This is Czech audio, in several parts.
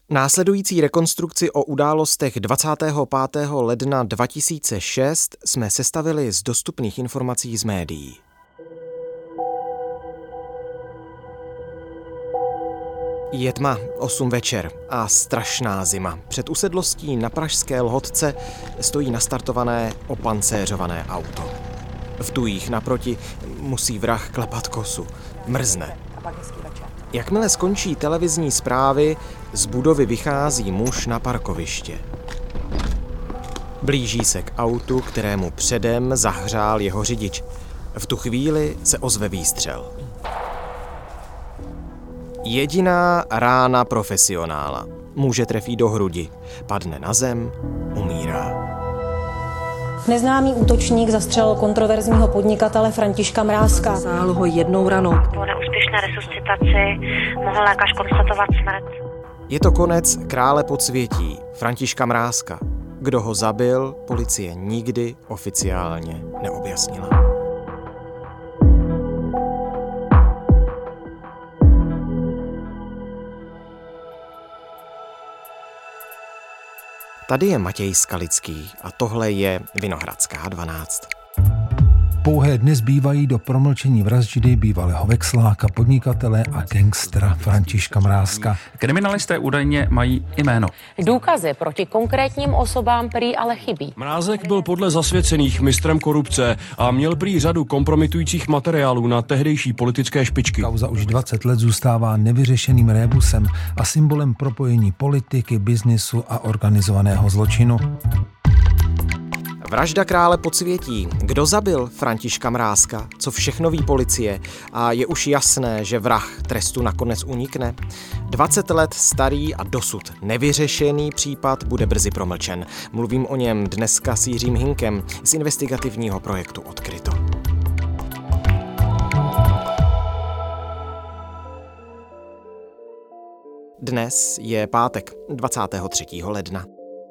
Následující rekonstrukci o událostech 25. ledna 2006 jsme sestavili z dostupných informací z médií. Je tma, 8 večer a strašná zima. Před usedlostí na pražské Lhotce stojí nastartované opancéřované auto. V tujích naproti musí vrah klepat kosu. Mrzne. Jakmile skončí televizní zprávy, z budovy vychází muž na parkoviště. Blíží se k autu, kterému předem zahřál jeho řidič. V tu chvíli se ozve výstřel. Jediná rána profesionála. Muže trefí do hrudi, padne na zem, umírá. Neznámý útočník zastřelil kontroverzního podnikatele Františka Mrázka. Zasáhl ho jednou ranou. Po neúspěšné resuscitaci mohl lékař konstatovat smrt. Je to konec krále podsvětí, Františka Mrázka. Kdo ho zabil, policie nikdy oficiálně neobjasnila. Tady je Matěj Skalický a tohle je Vinohradská 12. Pouhé dny zbývají do promlčení vraždy bývalého veksláka, podnikatele a gangstera Františka Mrázka. Kriminalisté údajně mají jméno. Důkazy proti konkrétním osobám prý ale chybí. Mrázek byl podle zasvěcených mistrem korupce a měl prý řadu kompromitujících materiálů na tehdejší politické špičky. Kauza už 20 let zůstává nevyřešeným rébusem a symbolem propojení politiky, biznisu a organizovaného zločinu. Vražda krále podsvětí. Kdo zabil Františka Mrázka? Co všechno ví policie? A je už jasné, že vrah trestu nakonec unikne? 20 let starý a dosud nevyřešený případ bude brzy promlčen. Mluvím o něm dneska s Jiřím Hinkem z investigativního projektu Odkryto. Dnes je pátek, 23. ledna.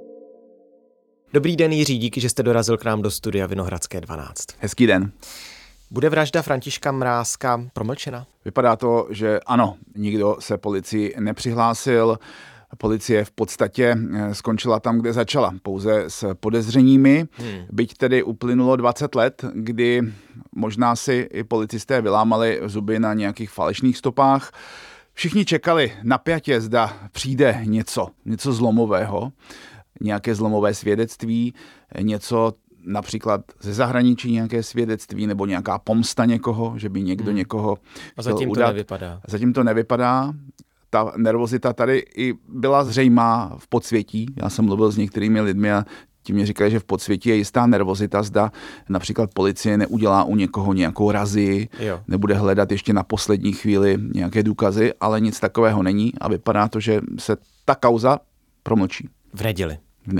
Dobrý den, Jiří, díky, že jste dorazil k nám do studia Vinohradské 12. Hezký den. Bude vražda Františka Mrázka promlčena? Vypadá to, že ano, nikdo se policii nepřihlásil. Policie v podstatě skončila tam, kde začala, pouze s podezřeními. Byť tedy uplynulo 20 let, kdy možná si i policisté vylámali zuby na nějakých falešných stopách. Všichni čekali napjatě, zda přijde něco zlomového, nějaké zlomové svědectví, něco například ze zahraničí, nějaké svědectví nebo nějaká pomsta někoho, že by někdo někoho a zatím udat. To nevypadá. Zatím to nevypadá. Ta nervozita tady i byla zřejmá v podsvětí. Já jsem mluvil s některými lidmi a ti mi říkali, že v podsvětí je jistá nervozita, zda například policie neudělá u někoho nějakou razii, nebude hledat ještě na poslední chvíli nějaké důkazy, ale nic takového není a vypadá to, že se ta kauza promlčí. V neděli.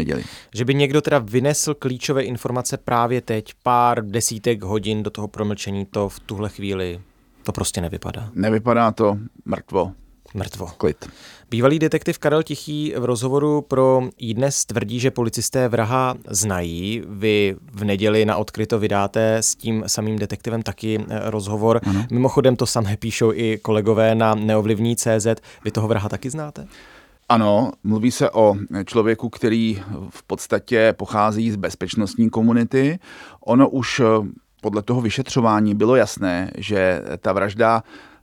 Že by někdo teda vynesl klíčové informace právě teď, pár desítek hodin do toho promlčení, to v tuhle chvíli to prostě nevypadá. Nevypadá to, mrtvo. Klid. Bývalý detektiv Karel Tichý v rozhovoru pro iDnes tvrdí, že policisté vraha znají. Vy v neděli na Odkryto vydáte s tím samým detektivem taky rozhovor. Ano. Mimochodem to samé píšou i kolegové na neovlivní.cz. Vy toho vraha taky znáte? Ano, mluví se o člověku, který v podstatě pochází z bezpečnostní komunity. Ono už podle toho vyšetřování bylo jasné, že ta vražda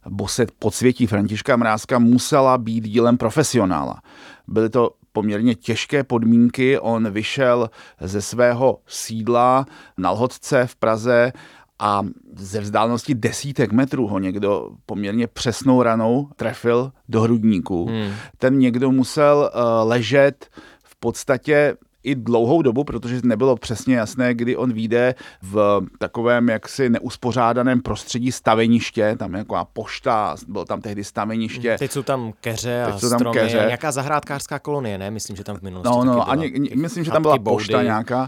podsvětí Františka Mrázka musela být dílem profesionála. Byly to poměrně těžké podmínky, on vyšel ze svého sídla na Lhotce v Praze a ze vzdálenosti desítek metrů ho někdo poměrně přesnou ranou trefil do hrudníku. Ten někdo musel ležet v podstatě i dlouhou dobu, protože nebylo přesně jasné, kdy on vyjde v takovém jaksi neuspořádaném prostředí staveniště, tam jako pošta, bylo tam tehdy staveniště. Teď jsou tam keře a stromy, nějaká zahrádkářská kolonie, ne? Myslím, že tam v minulosti taky byla. Myslím, že tam byla pošta nějaká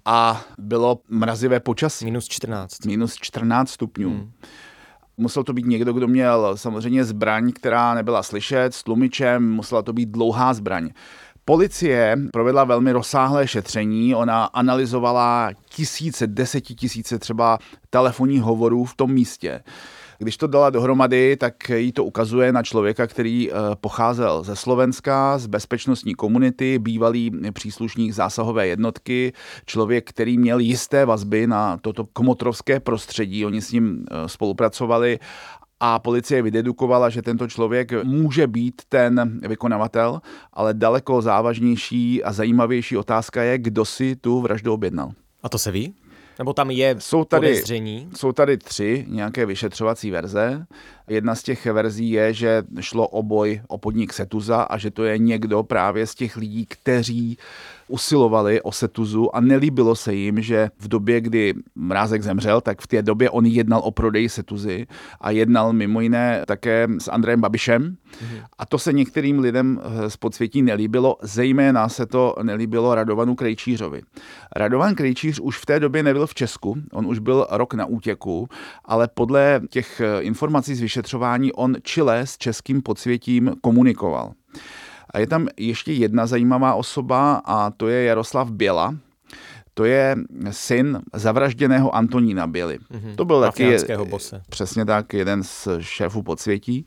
a bylo mrazivé počasí. Minus 14 stupňů. Musel to být někdo, kdo měl samozřejmě zbraň, která nebyla slyšet, s tlumičem, musela to být dlouhá zbraň. Policie provedla velmi rozsáhlé šetření, ona analyzovala desetitisíce třeba telefonních hovorů v tom místě. Když to dala dohromady, tak jí to ukazuje na člověka, který pocházel ze Slovenska, z bezpečnostní komunity, bývalý příslušník zásahové jednotky, člověk, který měl jisté vazby na toto komotrovské prostředí. Oni s ním spolupracovali a policie vydedukovala, že tento člověk může být ten vykonavatel, ale daleko závažnější a zajímavější otázka je, kdo si tu vraždu objednal. A to se ví? Nebo tam je podezření? Jsou tady 3 nějaké vyšetřovací verze. Jedna z těch verzí je, že šlo o podnik Setuza a že to je někdo právě z těch lidí, kteří usilovali o Setuzu a nelíbilo se jim, že v době, kdy Mrázek zemřel, tak v té době on jednal o prodeji Setuzy a jednal mimo jiné také s Andrejem Babišem. A to se některým lidem z podsvětí nelíbilo, zejména se to nelíbilo Radovanu Krejčířovi. Radovan Krejčíř už v té době nebyl v Česku, on už byl rok na útěku, ale podle těch informací z vyšetřování on čile s českým podsvětím komunikoval. A je tam ještě jedna zajímavá osoba a to je Jaroslav Běla. To je syn zavražděného Antonína Běly. To byl taky bose. Přesně tak, jeden z šéfů podsvětí.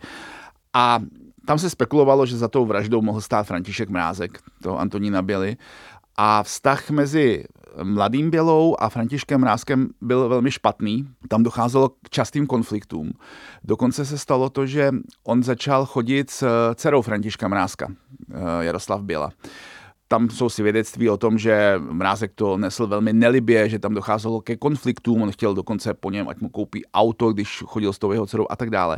A tam se spekulovalo, že za tou vraždou mohl stát František Mrázek, toho Antonína Běly. A vztah mezi mladým Bělou a Františkem Mrázkem byl velmi špatný. Tam docházelo k častým konfliktům. Dokonce se stalo to, že on začal chodit s dcerou Františka Mrázka, Jaroslav Běla. Tam jsou svědectví o tom, že Mrázek to nesl velmi nelibě, že tam docházelo ke konfliktům, on chtěl dokonce po něm, ať mu koupí auto, když chodil s tou jeho dcerou a tak dále.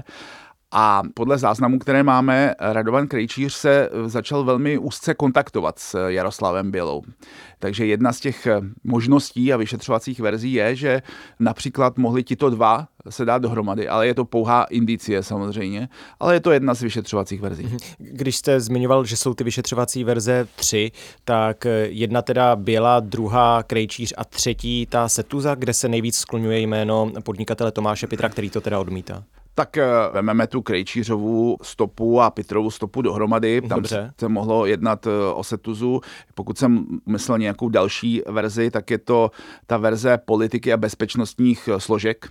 A podle záznamů, které máme, Radovan Krejčíř se začal velmi úzce kontaktovat s Jaroslavem Bělou. Takže jedna z těch možností a vyšetřovacích verzí je, že například mohli tito dva se dát dohromady, ale je to pouhá indicie samozřejmě, ale je to jedna z vyšetřovacích verzí. Když jste zmiňoval, že jsou ty vyšetřovací verze 3, tak jedna teda Běla, druhá Krejčíř a třetí ta Setuza, kde se nejvíc skloňuje jméno podnikatele Tomáše Pitra, který to teda odmítá. Tak vememe tu Krejčířovu stopu a Pitrovu stopu dohromady. Tam se mohlo jednat o Setuzu. Pokud jsem myslel nějakou další verzi, tak je to ta verze politiky a bezpečnostních složek.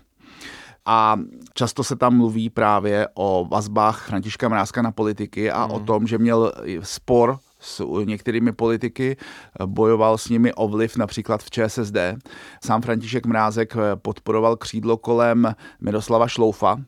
A často se tam mluví právě o vazbách Františka Mrázka na politiky a o tom, že měl spor s některými politiky, bojoval s nimi o vliv například v ČSSD. Sám František Mrázek podporoval křídlo kolem Miroslava Šloufa,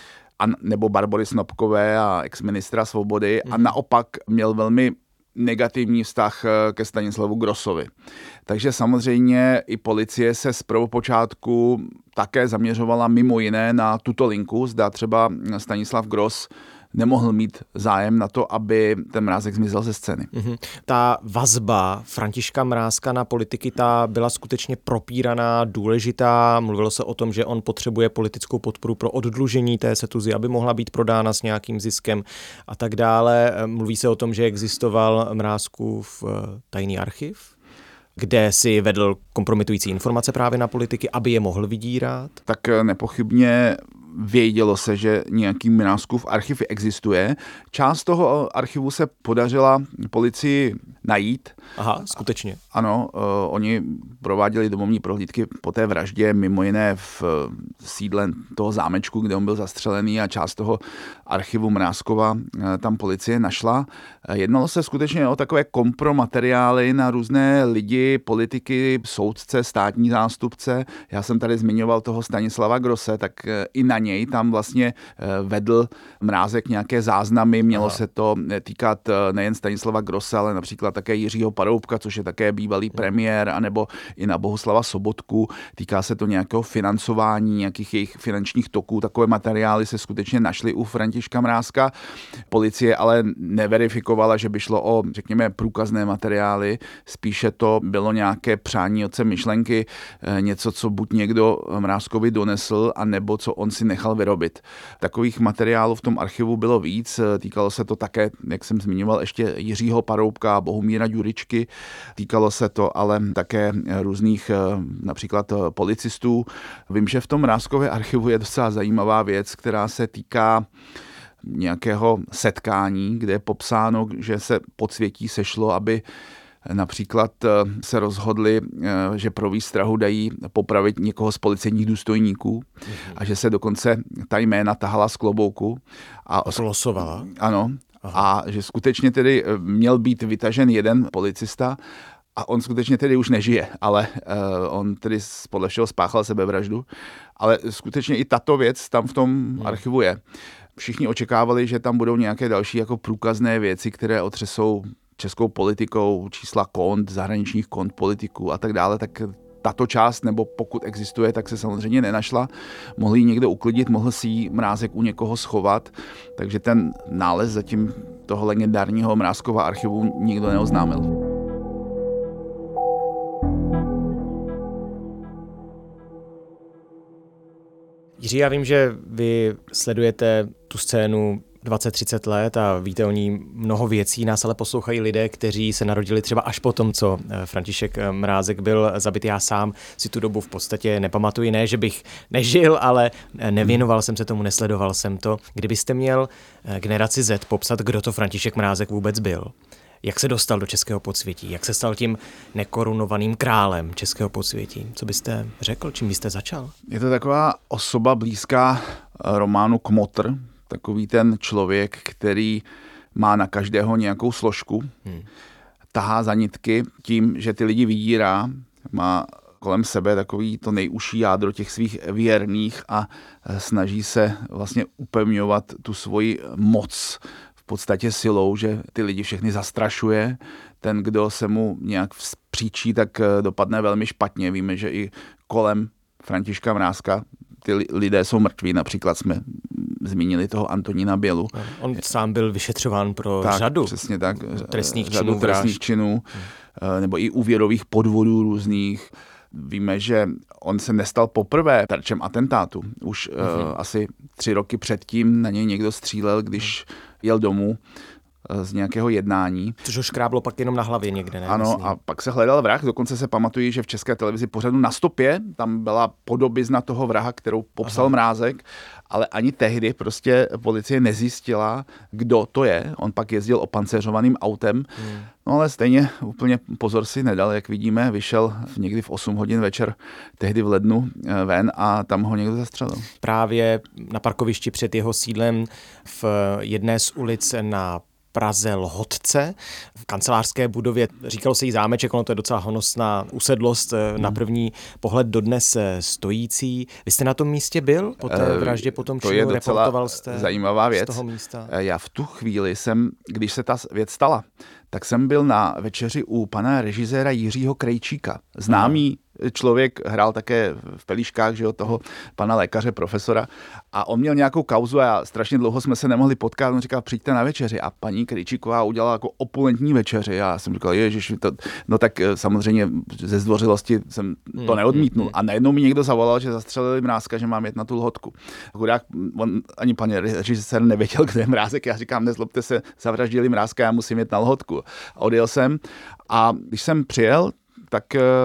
nebo Barbory Snopkové a exministra Svobody a naopak měl velmi negativní vztah ke Stanislavu Grossovi. Takže samozřejmě i policie se z prvopočátku také zaměřovala mimo jiné na tuto linku, zda třeba Stanislav Gross nemohl mít zájem na to, aby ten Mrázek zmizel ze scény. Ta vazba Františka Mrázka na politiky, ta byla skutečně propíraná, důležitá. Mluvilo se o tom, že on potřebuje politickou podporu pro oddlužení té Setuzy, aby mohla být prodána s nějakým ziskem a tak dále. Mluví se o tom, že existoval Mrázkův tajný archiv, kde si vedl kompromitující informace právě na politiky, aby je mohl vydírat. Tak nepochybně vědělo se, že nějaký Mrázkův archiv existuje. Část toho archivu se podařila policii najít. Aha, skutečně. Ano, oni prováděli domovní prohlídky po té vraždě, mimo jiné v sídle toho zámečku, kde on byl zastřelený a část toho archivu Mrázkova tam policie našla. Jednalo se skutečně o takové kompromateriály na různé lidi, politiky, soudce, státní zástupce. Já jsem tady zmiňoval toho Stanislava Grosse, tak i na něj tam vlastně vedl Mrázek nějaké záznamy. Mělo se to týkat nejen Stanislava Grosse, ale například také Jiřího Paroubka, což je také bývalý premiér, anebo i na Bohuslava Sobotku. Týká se to nějakého financování, nějakých jejich finančních toků. Takové materiály se skutečně našly u Františka Mrázka. Policie ale neverifikovala, že by šlo o, řekněme, průkazné materiály. Spíše to bylo nějaké přání otce myšlenky, něco, co buď někdo Mrázkovi donesl, anebo co on si nechal vyrobit. Takových materiálů v tom archivu bylo víc. Týkalo se to také, jak jsem zmiňoval, ještě Jiřího Paroubka, Bohumíra Ďuričky. Týkalo se to ale také různých například policistů. Vím, že v tom Mrázkově archivu je docela zajímavá věc, která se týká nějakého setkání, kde je popsáno, že se podsvětí sešlo, aby Například se rozhodli, že pro výstrahu dají popravit někoho z policejních důstojníků a že se dokonce ta jména tahala z klobouku. A losovala? Ano. Aha. A že skutečně tedy měl být vytažen jeden policista a on skutečně tedy už nežije, ale on tedy podle všeho spáchal sebevraždu. Ale skutečně i tato věc tam v tom archivu je. Všichni očekávali, že tam budou nějaké další jako průkazné věci, které otřesou českou politikou, čísla kont, zahraničních kont politiků a tak dále, tak tato část, nebo pokud existuje, tak se samozřejmě nenašla. Mohl ji někdo uklidit, mohl si ji Mrázek u někoho schovat, takže ten nález zatím toho legendárního Mrázkova archivu nikdo neoznámil. Jiří, já vím, že vy sledujete tu scénu 20-30 let a víte o ní mnoho věcí, nás ale poslouchají lidé, kteří se narodili třeba až po tom, co František Mrázek byl zabit. Já sám si tu dobu v podstatě nepamatuji, ne, že bych nežil, ale nevěnoval jsem se tomu, nesledoval jsem to. Kdybyste měl generaci Z popsat, kdo to František Mrázek vůbec byl? Jak se dostal do českého podsvětí? Jak se stal tím nekorunovaným králem českého podsvětí? Co byste řekl? Čím byste začal? Je to taková osoba blízká románu Kmotr, takový ten člověk, který má na každého nějakou složku, tahá za nitky tím, že ty lidi vydírá, má kolem sebe takový to nejužší jádro těch svých věrných a snaží se vlastně upevňovat tu svoji moc v podstatě silou, že ty lidi všechny zastrašuje. Ten, kdo se mu nějak vzpříčí, tak dopadne velmi špatně. Víme, že i kolem Františka Mrázka ty lidé jsou mrtví, například jsme zmínili toho Antonína Bělu. On sám byl vyšetřován pro řadu přesně tak, trestných činů, nebo i úvěrových podvodů různých. Víme, že on se nestal poprvé terčem atentátu. Už asi 3 roky předtím na něj někdo střílel, když jel domů z nějakého jednání. Což ho škráblo pak jenom na hlavě někde, ne? Ano, myslím. a pak se hledal vrah. Dokonce se pamatují, že v České televizi pořadu Na stopě tam byla podobizna toho vraha, kterou popsal Mrázek, ale ani tehdy prostě policie nezjistila, kdo to je. On pak jezdil opancéřovaným autem, no ale stejně úplně pozor si nedal, jak vidíme, vyšel někdy v 8 hodin večer, tehdy v lednu ven a tam ho někdo zastřelil. Právě na parkovišti před jeho sídlem v jedné z ulic na Praze Lhotce, v kancelářské budově, říkalo se jí zámeček, ono to je docela honosná usedlost, na první pohled dodnes stojící. Vy jste na tom místě byl po té vraždě, po tom činu, reportoval jste zajímavá věc. Z toho místa? Já v tu chvíli když se ta věc stala, tak jsem byl na večeři u pana režiséra Jiřího Krejčíka. Známý člověk, hrál také v Pelíškách, že jo, toho pana lékaře, profesora. A on měl nějakou kauzu a strašně dlouho jsme se nemohli potkat. On říkal, přijďte na večeři. A paní Krejčíková udělala jako opulentní večeři. A já jsem říkal, ježiš, no tak samozřejmě ze zdvořilosti jsem to neodmítnul. A najednou mi někdo zavolal, že zastřelili Mrázka, že mám jet na tu Lhotku. Chudák, ani pan režisér nevěděl, kde je Mrázek. Já říkám, nezlobte se, zavraždili Mrázka, já musím jet na Lhotku. A odjel jsem a když jsem přijel, tak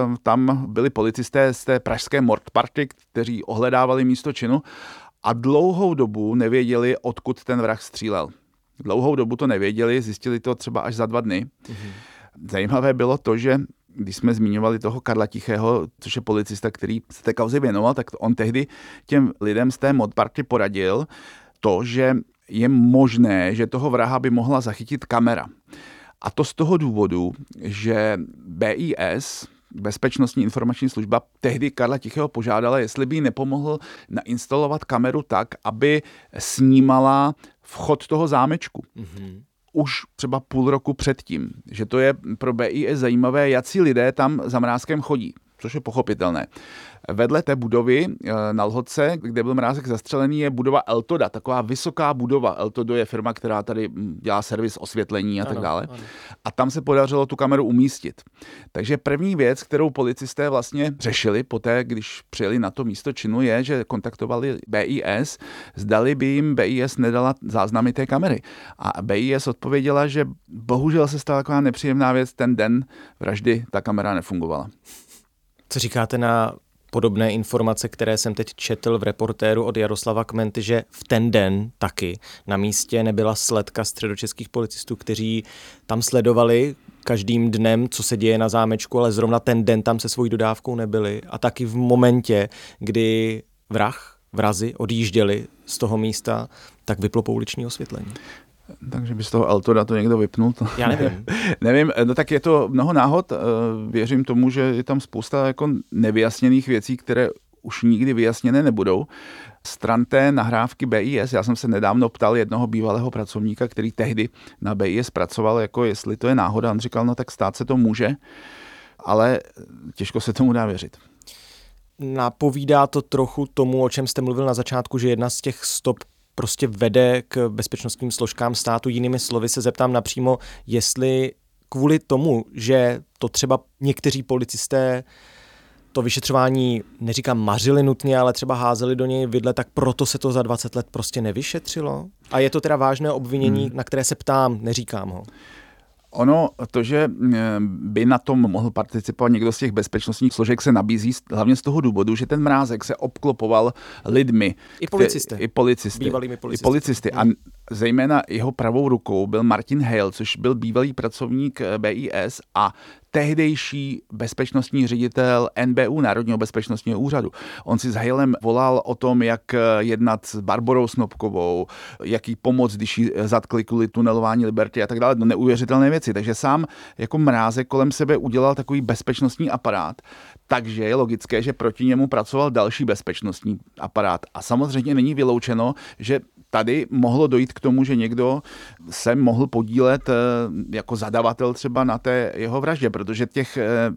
tam byli policisté z té pražské Mordparty, kteří ohledávali místo činu a dlouhou dobu nevěděli, odkud ten vrah střílel. Dlouhou dobu to nevěděli, zjistili to třeba až za 2 dny. Zajímavé bylo to, že když jsme zmiňovali toho Karla Tichého, což je policista, který se té kauze věnoval, tak on tehdy těm lidem z té Mordparty poradil to, že je možné, že toho vraha by mohla zachytit kamera. A to z toho důvodu, že BIS, Bezpečnostní informační služba, tehdy Karla Tichého požádala, jestli by jí nepomohl nainstalovat kameru tak, aby snímala vchod toho zámečku. Už třeba půl roku předtím. Že to je pro BIS zajímavé, jací lidé tam za Mrázkem chodí. Což je pochopitelné. Vedle té budovy na Lhotce, kde byl Mrázek zastřelený, je budova Eltoda, taková vysoká budova. Eltodo je firma, která tady dělá servis osvětlení a tak dále. Ano. A tam se podařilo tu kameru umístit. Takže první věc, kterou policisté vlastně řešili poté, když přijeli na to místo činu, je, že kontaktovali BIS, zdali by jim BIS nedala záznamy té kamery. A BIS odpověděla, že bohužel se stala taková nepříjemná věc, ten den vraždy ta kamera nefungovala. Co říkáte na podobné informace, které jsem teď četl v Reportéru od Jaroslava Kmenty, že v ten den taky na místě nebyla sledka středočeských policistů, kteří tam sledovali každým dnem, co se děje na zámečku, ale zrovna ten den tam se svojí dodávkou nebyli. A taky v momentě, kdy vrazi odjížděli z toho místa, tak vyplo pouliční osvětlení. Takže by z toho Eltoda to někdo vypnul? Já nevím. Nevím, no tak je to mnoho náhod. Věřím tomu, že je tam spousta jako nevyjasněných věcí, které už nikdy vyjasněné nebudou. Stran té nahrávky BIS, já jsem se nedávno ptal jednoho bývalého pracovníka, který tehdy na BIS pracoval, jako jestli to je náhoda. On říkal, no tak stát se to může, ale těžko se tomu dá věřit. Napovídá to trochu tomu, o čem jste mluvil na začátku, že jedna z těch stop prostě vede k bezpečnostním složkám státu. Jinými slovy se zeptám napřímo, jestli kvůli tomu, že to třeba někteří policisté to vyšetřování, neříkám mařili nutně, ale třeba házeli do něj vidle, tak proto se to za 20 let prostě nevyšetřilo? A je to teda vážné obvinění, na které se ptám, neříkám ho. Ono, to, že by na tom mohl participovat někdo z těch bezpečnostních složek, se nabízí hlavně z toho důvodu, že ten Mrázek se obklopoval lidmi. I policisty. Bývalými policisty. A zejména jeho pravou rukou byl Martin Hale, což byl bývalý pracovník BIS a tehdejší bezpečnostní ředitel NBÚ, Národního bezpečnostního úřadu. On si s Halem volal o tom, jak jednat s Barborou Snopkovou, jak jí pomoct, když jí zatkli kvůli tunelování Liberty a tak dále. No, neuvěřitelné věci. Takže sám jako Mrázek kolem sebe udělal takový bezpečnostní aparát. Takže je logické, že proti němu pracoval další bezpečnostní aparát. A samozřejmě není vyloučeno, že tady mohlo dojít k tomu, že někdo se mohl podílet jako zadavatel třeba na té jeho vraždě, protože těch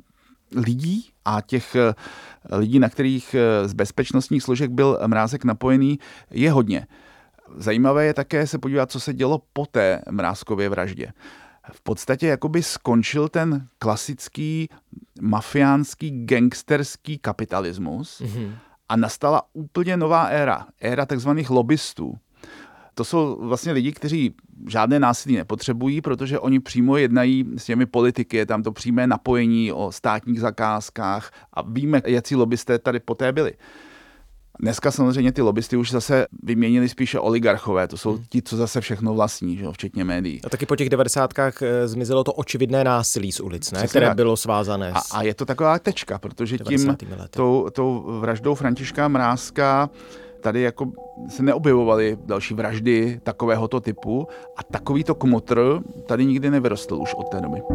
lidí a těch lidí, na kterých z bezpečnostních složek byl Mrázek napojený, je hodně. Zajímavé je také se podívat, co se dělo po té Mrázkově vraždě. V podstatě jakoby skončil ten klasický mafiánský gangsterský kapitalismus a nastala úplně nová éra takzvaných lobbystů. To jsou vlastně lidi, kteří žádné násilí nepotřebují, protože oni přímo jednají s těmi politiky, je tam to přímé napojení o státních zakázkách a víme, jací lobbysté tady poté byli. Dneska samozřejmě ty lobbysty už zase vyměnili spíše oligarchové, to jsou ti, co zase všechno vlastní, že? Včetně médií. A taky po těch 90kách zmizelo to očividné násilí z ulic, ne? Které bylo svázané. A je to taková tečka, protože tím tou vraždou Františka Mrázka tady jako se neobjevovaly další vraždy takovéhoto typu a takovýto kmotr tady nikdy nevyrostl už od té doby.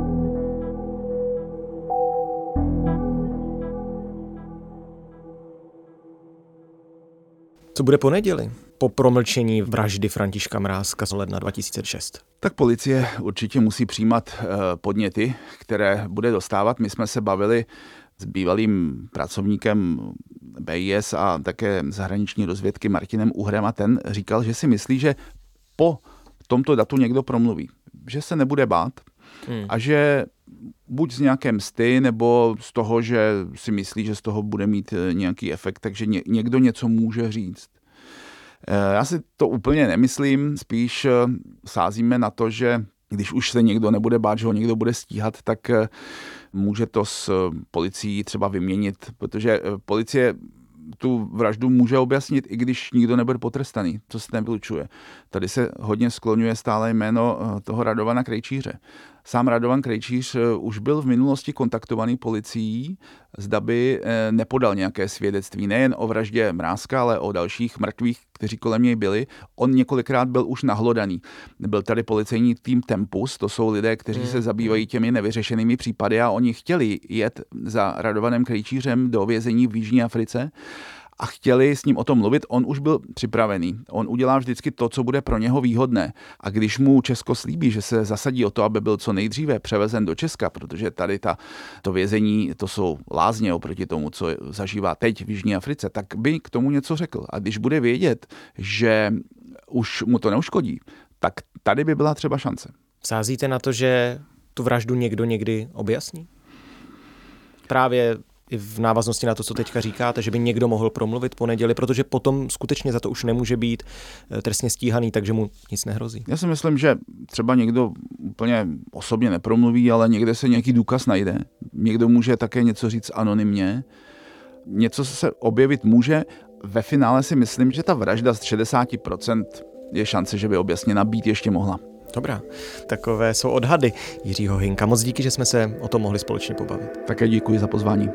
Co bude po neděli? Po promlčení vraždy Františka Mrázka z ledna 2006. Tak policie určitě musí přijímat podněty, které bude dostávat. My jsme se bavili s bývalým pracovníkem BIS a také zahraniční rozvědky Martinem Uhrem a ten říkal, že si myslí, že po tomto datu někdo promluví. Že se nebude bát a že buď z nějaké msty, nebo z toho, že si myslí, že z toho bude mít nějaký efekt, takže někdo něco může říct. Já si to úplně nemyslím, spíš sázíme na to, že když už se někdo nebude bát, že ho někdo bude stíhat, tak může to s policií třeba vyměnit, protože policie tu vraždu může objasnit, i když nikdo nebude potrestaný, co se nevylučuje. Tady se hodně skloňuje stále jméno toho Radovana Krejčíře. Sám Radovan Krejčíř už byl v minulosti kontaktovaný policií, zda by nepodal nějaké svědectví, nejen o vraždě Mrázka, ale o dalších mrtvých, kteří kolem něj byli. On několikrát byl už nahlodaný. Byl tady policejní tým Tempus, to jsou lidé, kteří se zabývají těmi nevyřešenými případy a oni chtěli jet za Radovanem Krejčířem do vězení v Jižní Africe a chtěli s ním o tom mluvit, on už byl připravený. On udělá vždycky to, co bude pro něho výhodné. A když mu Česko slíbí, že se zasadí o to, aby byl co nejdříve převezen do Česka, protože tady to vězení, to jsou lázně oproti tomu, co zažívá teď v Jižní Africe, tak by k tomu něco řekl. A když bude vědět, že už mu to neuškodí, tak tady by byla třeba šance. Sázíte na to, že tu vraždu někdo někdy objasní? Právě i v návaznosti na to, co teďka říkáte, že by někdo mohl promluvit po neděli, protože potom skutečně za to už nemůže být trestně stíhaný, takže mu nic nehrozí. Já si myslím, že třeba někdo úplně osobně nepromluví, ale někde se nějaký důkaz najde. Někdo může také něco říct anonymně. Něco se objevit může. Ve finále si myslím, že ta vražda z 60% je šance, že by objasněna být ještě mohla. Dobrá, takové jsou odhady Jiřího Hynka. Moc díky, že jsme se o tom mohli společně pobavit. Také děkuji za pozvání.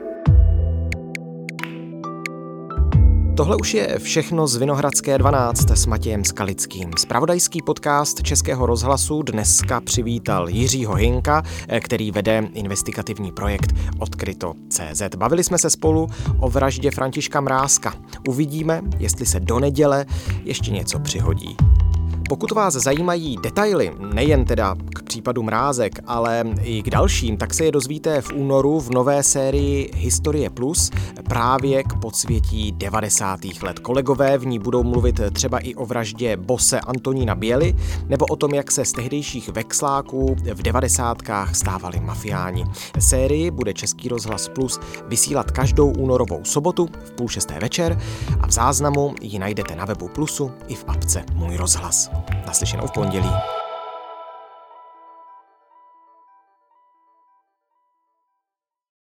Tohle už je všechno z Vinohradské 12 s Matějem Skalickým. Zpravodajský podcast Českého rozhlasu dneska přivítal Jiřího Hynka, který vede investigativní projekt Odkryto.cz. Bavili jsme se spolu o vraždě Františka Mrázka. Uvidíme, jestli se do neděle ještě něco přihodí. Pokud vás zajímají detaily, nejen teda k případu Mrázek, ale i k dalším, tak se je dozvíte v únoru v nové sérii Historie Plus právě k podsvětí 90. let. Kolegové v ní budou mluvit třeba i o vraždě bose Antonína Běly nebo o tom, jak se z tehdejších veksláků v 90kách stávali mafiáni. Sérii bude Český rozhlas Plus vysílat každou únorovou sobotu v 5:30 večer a v záznamu ji najdete na webu Plusu i v apce Můj rozhlas. Naslyšenou v pondělí.